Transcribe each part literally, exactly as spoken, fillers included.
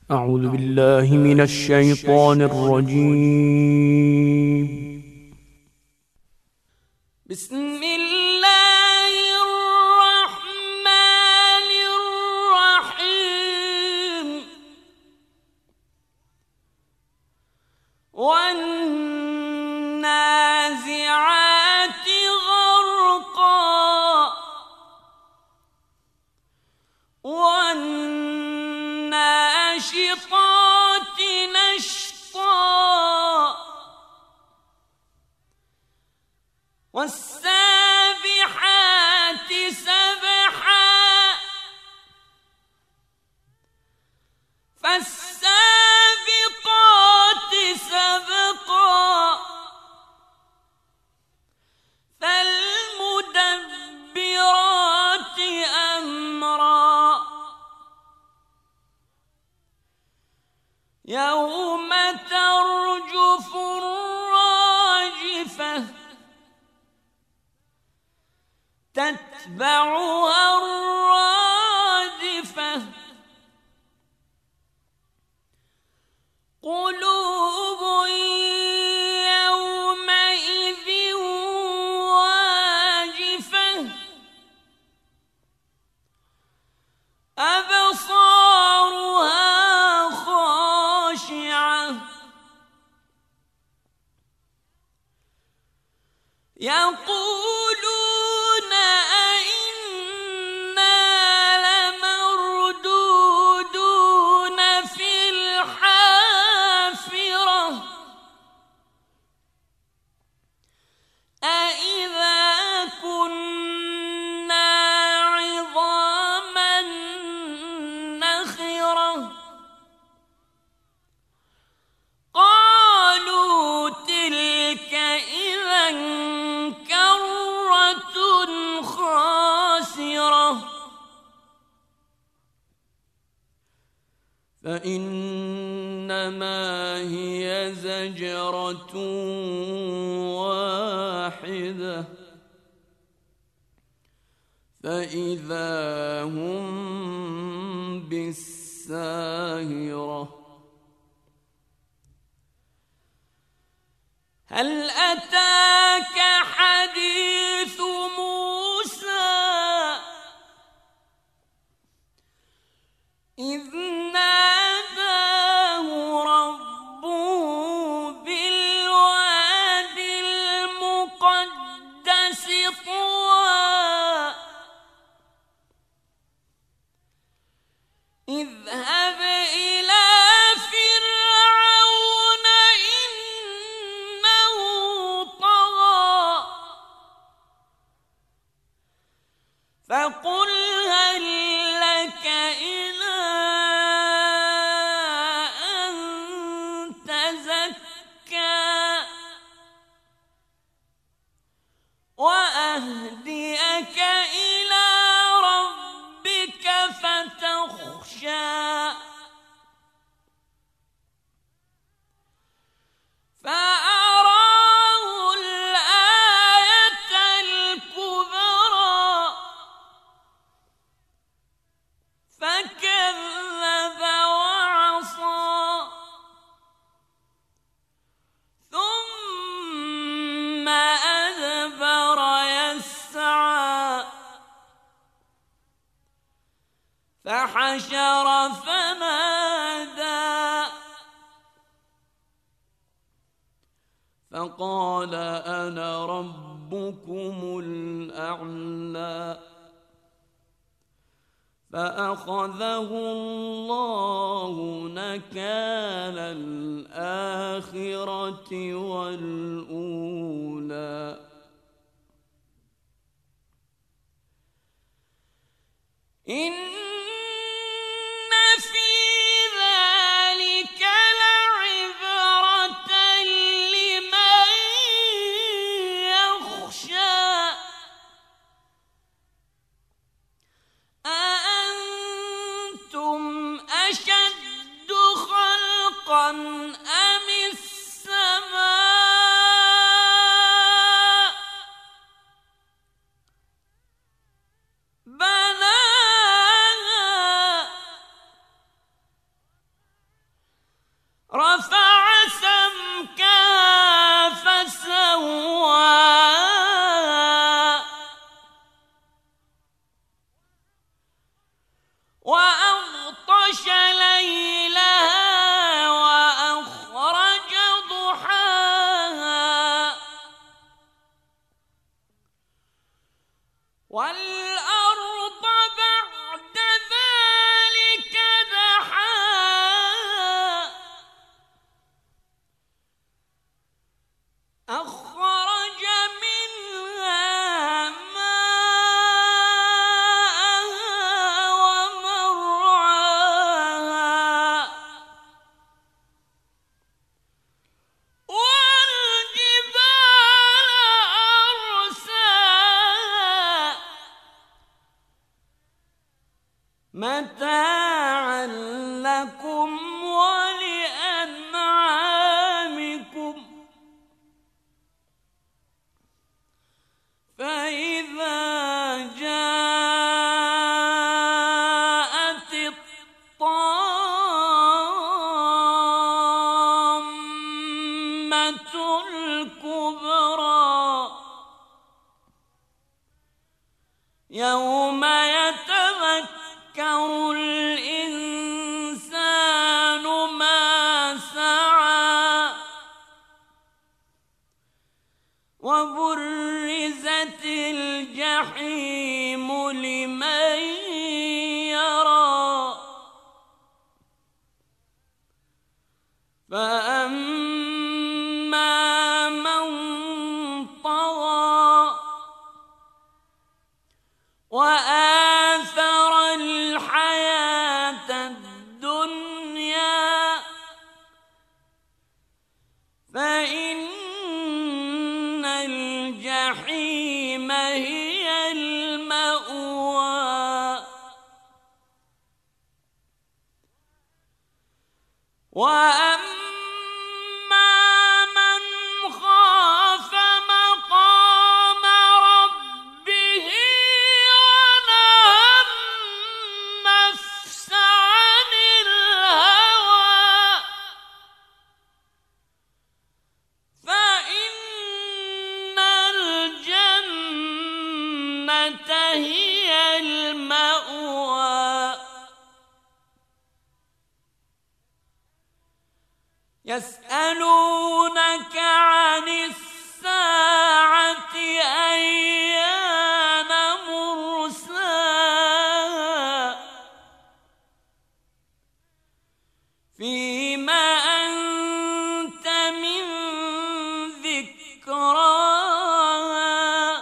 أعوذ بالله من الشيطان الرجيم. بسم الله الرحمن الرحيم. والنازعات غرقا والناشطات نشطا والسابحات سبحا فالسابقات سبقا فالمدبرات أمرا يوم ترجف الراجفة تتبعها الرادفة قلوب يومئذ واجفة أبصارها خاشعة يقولون أئنا لمردودون في الحافرة أئذا كنا عظاما نخرة قالوا تلك إذا كرة خاسرة فإنما هي زجرة واحدة فإذا هم بالساهرة هل أتاك حديث موسى إذ ناداه ربه بالواد المقدس طوى اذهب إلى فرعون إنه طغى فقل هل لك إلى أن تزكى وأهديك إلى ربك فتخشى فأراه الآية الكبرى فكذب وعصى ثم أدبر يسعى فحشر فنادى فقال أنا ربكم الأعلى فأخذه الله نكال الآخرة والأولى إن في ذلك لعبرة لمن يخشى أأنتم أشد خلقا أم السماء بناها رفع سمكها فسواها وأغطش ليلها وأخرج ضحاها والأرض بعد ذلك دحاها أخرج منها ماءها ومرعاها والجبال أرساها متاعا لكم ولأنعامكم فإذا جاءت الطامة الكبرى يوم يتذكر الإنسان ما سعى وبرزت الجحيم لمن يرى فأما من طغى وآثر الحياة الدنيا فإن الجحيم هي المأوى وأما من خاف مقام ربه ونهى النفس عن الهوى فإن الجنة هي المأوى يسألونك عن الساعة أيان مرساها فيما أنت من ذكراها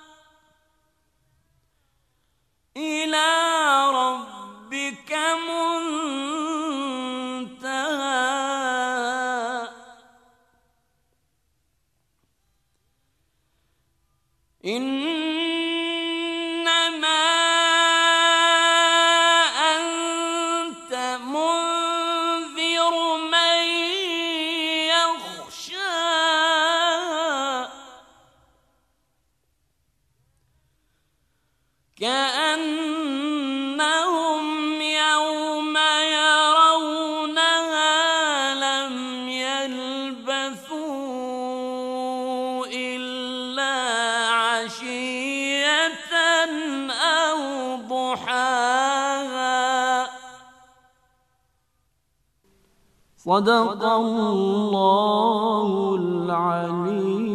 إلى ربك منتهاها إنما أنت منذر من يخشاها كأنهم يوم يرونها لم يلبثوا إلا عشية أو ضحاها صدق الله العليم